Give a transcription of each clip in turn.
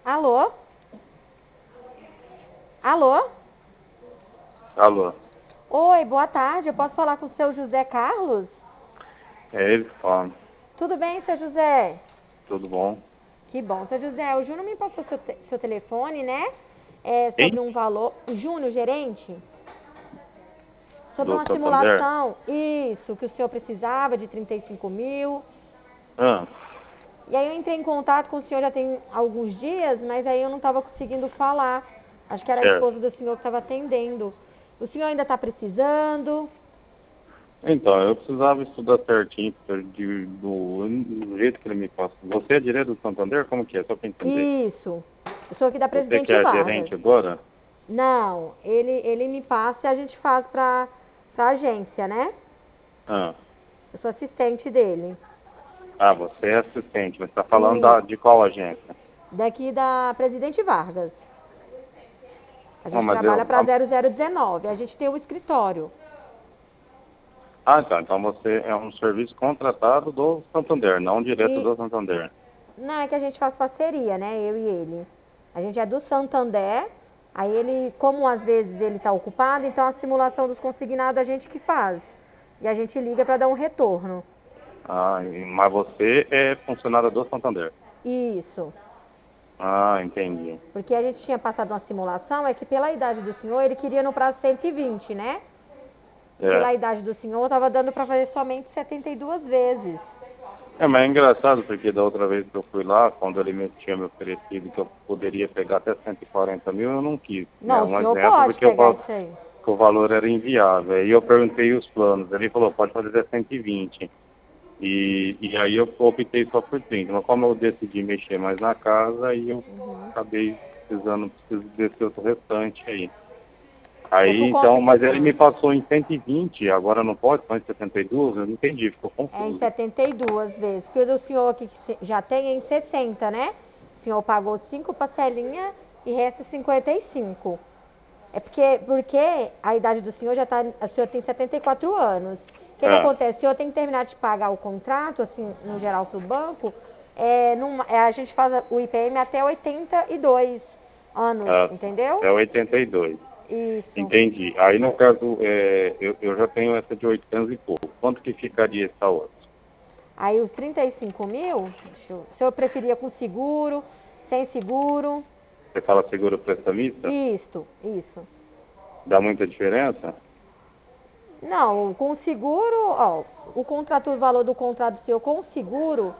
Alô? Alô? Alô, Oi, boa tarde. Eu posso falar com o seu José Carlos? é ele que fala. Tudo bem, seu José? Tudo bom? Que bom. Seu José, o Júnior me passou seu telefone, né? Sobre Quem? um valor. O Júnior, gerente? Sobre Do uma Santander? simulação. Isso, que o senhor precisava de 35 mil. Ah, E aí eu entrei em contato com o senhor já tem alguns dias, mas aí eu não estava conseguindo falar. Acho que era a certo. esposa do senhor que estava atendendo. O senhor ainda está precisando? Então, eu precisava estudar certinho do jeito que ele me passa. Você é direto do Santander? Como que é? Só para entender. Isso. Eu sou aqui da Você que Presidente é a Vargas. gerente agora? Não, ele me passa e a gente faz pra agência, né? Ah, Eu sou assistente dele. você é assistente, mas está falando E de qual agência? daqui da Presidente Vargas. A Oh, gente mas trabalha para 0019. A gente tem o escritório. tá. Então você é um serviço contratado do Santander, não direto E do Santander. não é que a gente faz parceria, né? Eu e ele. A gente é do Santander. Aí ele, como às vezes ele está ocupado, então a simulação dos consignados a gente que faz. E a gente liga para dar um retorno. Mas você é funcionário do Santander. Isso. Entendi. Porque a gente tinha passado uma simulação, é que pela idade do senhor, ele queria no prazo 120, né? E É. pela idade do senhor, estava dando para fazer somente 72 vezes. Mas é engraçado porque da outra vez que eu fui lá, quando ele tinha me oferecido que eu poderia pegar até 140 mil, eu não quis, né? Não, o Um senhor exemplo, pode porque pegar isso aí. que o valor era inviável. Aí eu perguntei os planos, ele falou, pode fazer até 120. E aí eu optei só por 30. Mas como eu decidi mexer mais na casa, aí eu acabei preciso desse outro restante aí. É Aí por então, conta... mas ele me passou em 120, agora não pode, só em 72, eu não entendi, ficou É em confuso. 72 vezes. Porque o do senhor aqui que já tem é em 60, né? O senhor pagou 5 parcelinhas e resta 55. É porque a idade do senhor já está... O senhor tem 74 anos. O que É, acontece? O senhor tem que terminar de pagar o contrato, assim, no geral, para o banco. A gente faz o IPM até 82 anos, é, entendeu? é 82. Isso. Entendi. Aí, no caso, eu já tenho essa de 800 e pouco. Quanto que ficaria essa outra? Aí os 35 mil, o senhor preferia com seguro, sem seguro? Você fala seguro prestamista? Isso. Dá muita diferença? Não, com seguro, ó, o valor do contrato seu com seguro,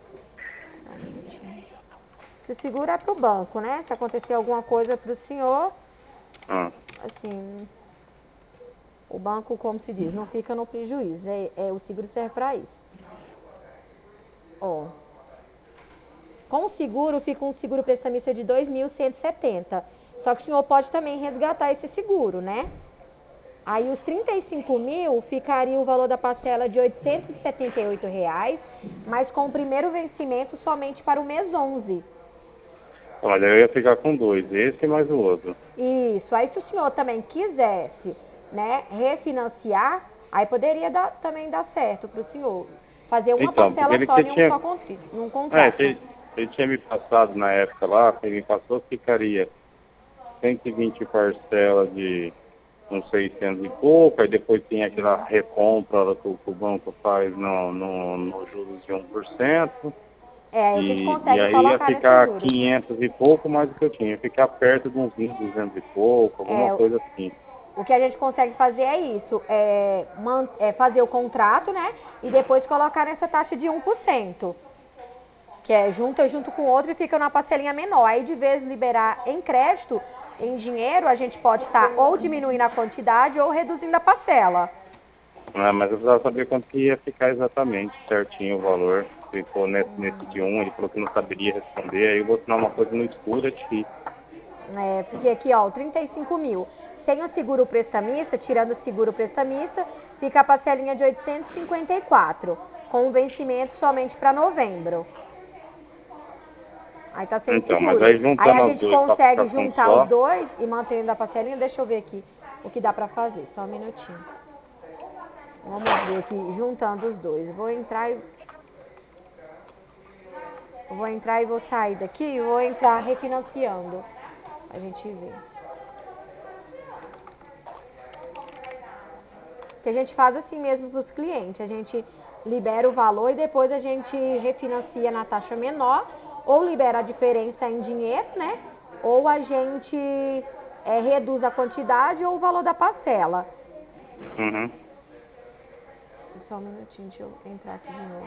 se o seguro é pro banco, né? Se acontecer alguma coisa pro senhor, Ah, assim, o banco, como se diz, não fica no prejuízo. O seguro serve para isso. Ó, com o seguro, fica um seguro prestamista de 2.170. Só que o senhor pode também resgatar esse seguro, né? Aí os 35 mil ficaria o valor da parcela de R$ 878, mas com o primeiro vencimento somente para o mês 11. olha, eu ia ficar com dois, esse mais o outro. Isso. Aí se o senhor também quisesse, né, refinanciar, aí poderia também dar certo para o senhor. Fazer uma Então, porque parcela ele só que em um tinha, só num contrato. ele tinha me passado na época lá, ele me passou que ficaria 120 parcelas de uns 600 e pouco, aí depois tem aquela recompra que o banco faz no juros de 1%. É, a gente E consegue aí ia colocar nesses ficar juros. 500 e pouco mais do que eu tinha. Ia ficar perto de uns 20, 200 e pouco, alguma É, coisa assim. o que a gente consegue fazer é isso, fazer o contrato, né? E depois colocar nessa taxa de 1%. Que é junto com o outro e fica numa parcelinha menor. Aí de vez liberar em crédito, em dinheiro, a gente pode estar ou diminuindo a quantidade ou reduzindo a parcela. Mas eu precisava saber quanto que ia ficar exatamente, certinho o valor. Se for nesse de um, ele falou que não saberia responder, aí eu vou assinar uma coisa no escuro, é difícil. Porque aqui, ó, 35 mil. Sem o seguro prestamista, tirando o seguro prestamista, fica a parcelinha de 854, com o vencimento somente para novembro. Aí tá sem o Então, mas seguro. aí Aí a juntando as gente duas para ficar consegue com um juntar os só, dois e mantendo a parcelinha. Deixa eu ver aqui o que dá pra fazer. Só um minutinho. Vamos ver aqui, juntando os dois. Vou entrar e Eu vou entrar e vou sair daqui e vou entrar refinanciando. A gente vê. Que a gente faz assim mesmo para os clientes. A gente libera o valor e depois a gente refinancia na taxa menor, ou libera a diferença em dinheiro, né? Ou a gente reduz a quantidade ou o valor da parcela. Uhum. Só um minutinho, deixa eu entrar aqui de novo.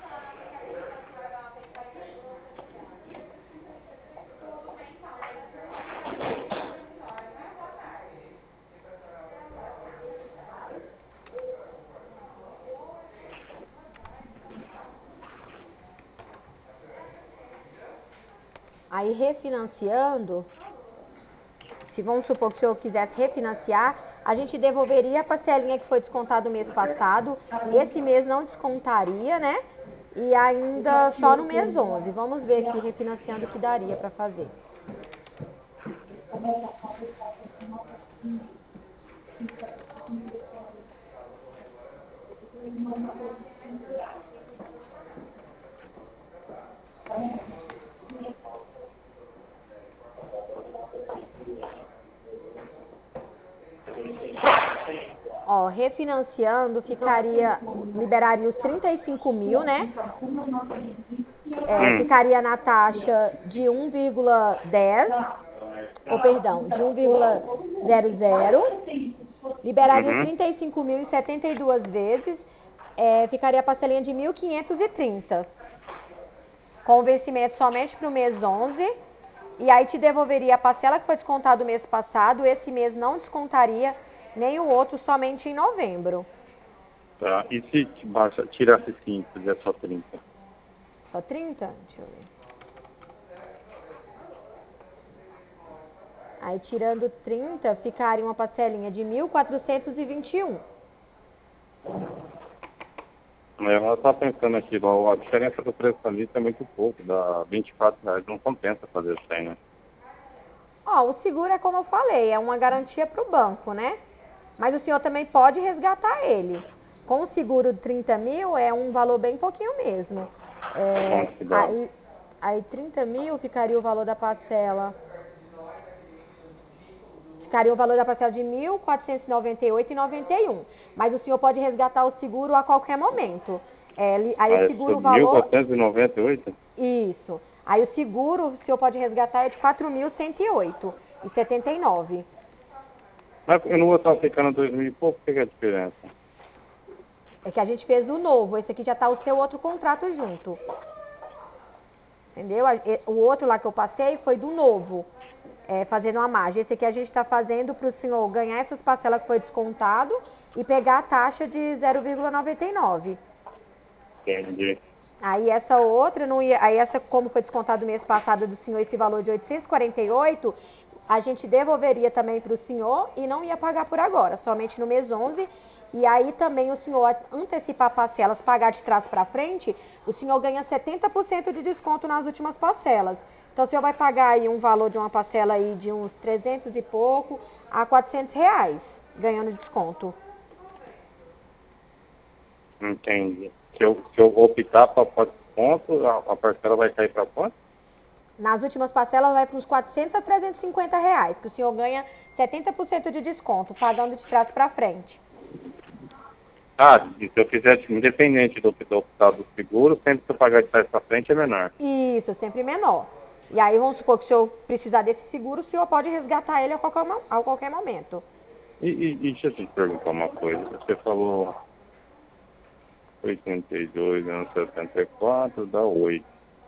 Aí refinanciando, se vamos supor que o senhor quisesse refinanciar, a gente devolveria a parcelinha que foi descontada no mês passado, esse mês não descontaria, né? E ainda só no mês 11. Vamos ver aqui refinanciando o que daria para fazer. Ó, refinanciando liberaria os 35 mil, né? Ficaria na taxa de 1,10, ou perdão, de 1,00. Liberaria os Uhum. 35 mil em 72 vezes. Ficaria a parcelinha de 1.530. Com vencimento somente para o mês 11. E aí te devolveria a parcela que foi descontada o mês passado. Esse mês não descontaria nem o outro, somente em novembro. Tá. E se tirasse 5, fizesse só 30? Só 30? Deixa eu ver. Aí tirando 30, ficaria uma parcelinha de 1.421. Ela está pensando aqui, a diferença do preço da lista é muito pouco, dá R$ 24, não compensa fazer isso aí, né? Ó, o seguro é como eu falei, é uma garantia para o banco, né? Mas o senhor também pode resgatar ele. Com o seguro de 30 mil é um valor bem pouquinho mesmo. Quanto que dá? Aí 30 mil ficaria o valor da parcela. Ficaria o valor da parcela de R$ 1.498,91. Mas o senhor pode resgatar o seguro a qualquer momento. Aí o seguro, o valor... 1.498? Isso. Aí o seguro, o senhor pode resgatar é de R$ 4.108,79. Mas eu não vou estar ficando 2.000 e pouco, o que é a diferença? É que a gente fez o novo. Esse aqui já está o seu outro contrato junto. Entendeu? O outro lá que eu passei foi do novo, fazendo uma margem. Esse aqui a gente está fazendo para o senhor ganhar essas parcelas que foi descontado e pegar a taxa de 0,99. Entendi. Aí essa outra não ia, aí essa como foi descontado no mês passado do senhor esse valor de 848, a gente devolveria também para o senhor e não ia pagar por agora, somente no mês 11. E aí também o senhor antecipar parcelas, pagar de trás para frente, o senhor ganha 70% de desconto nas últimas parcelas. Então o senhor vai pagar aí um valor de uma parcela aí de uns 300 e pouco a R$ 400, ganhando desconto. Entendi. Se eu optar para desconto, a parcela vai cair para quanto? Nas últimas parcelas vai para uns 400 a R$ 350, que o senhor ganha 70% de desconto, pagando de trás para frente. Ah, e se eu fizer independente do optar do seguro, sempre que eu pagar de trás para frente é menor. Isso, sempre menor. E aí vamos supor que o senhor precisar desse seguro, o senhor pode resgatar ele a qualquer momento. E deixa eu te perguntar uma coisa. Você falou 82 menos 74 dá 8.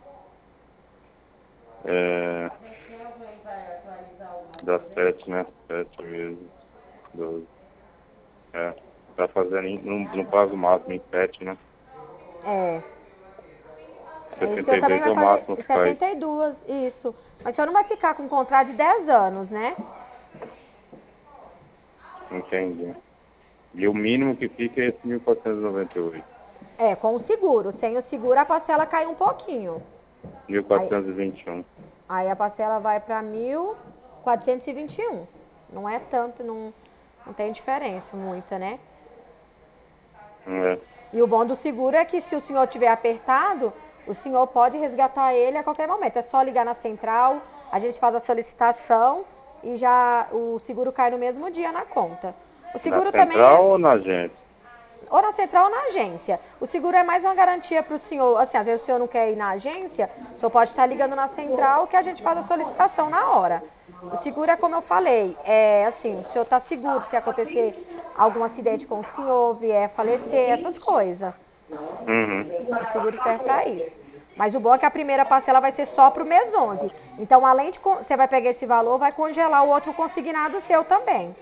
Dá 7, né? 7 vezes 12. Tá fazendo no prazo máximo em 7, né? O senhor também 72 é vai o máximo fazer que faz. 72, isso. Mas o senhor não vai ficar com um contrato de 10 anos, né? Entendi. E o mínimo que fica é esse 1.498. Com o seguro. Sem o seguro a parcela cai um pouquinho. Aí, 1.421. aí a parcela vai para 1.421. Não é tanto, não tem diferença muita, né? É. E o bom do seguro é que se o senhor tiver apertado, o senhor pode resgatar ele a qualquer momento. É só ligar na central, a gente faz a solicitação e já o seguro cai no mesmo dia na conta. O seguro Na também central ou na agência? ou na central ou na agência. O seguro é mais uma garantia para o senhor, assim, às vezes o senhor não quer ir na agência, o senhor pode estar ligando na central que a gente faz a solicitação na hora. O seguro é como eu falei, é assim, o senhor está seguro se acontecer algum acidente com o senhor, vier falecer, essas coisas. Uhum. O seguro serve para isso. Mas o bom é que a primeira parcela vai ser só para o mês 11. Então, além de você vai pegar esse valor, vai congelar o outro consignado seu também.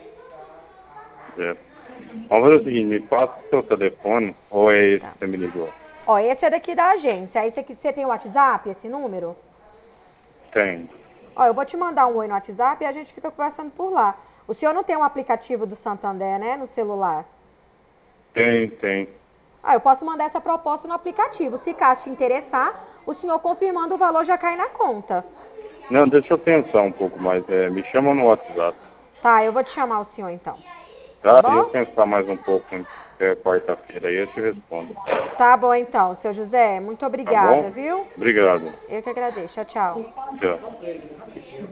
É. Vamos fazer o seguinte, me passa o seu telefone, ou é esse Tá. que você me ligou? Ó, esse é daqui da agência. Esse aqui, você tem o WhatsApp, esse número? Tem. Ó, eu vou te mandar um oi no WhatsApp e a gente fica conversando por lá. O senhor não tem um aplicativo do Santander, né, no celular? Tem. Ah, eu posso mandar essa proposta no aplicativo. Se caso te interessar, o senhor confirmando o valor já cai na conta. Não, deixa eu pensar um pouco mais. Me chama no WhatsApp. Tá, eu vou te chamar o senhor então. Tá? Tá E eu bom? pensar mais um pouco, até quarta-feira aí eu te respondo. Tá bom então, seu José. Muito Tá obrigada, bom? viu? Obrigado. Eu que agradeço. Tchau, tchau. Tchau.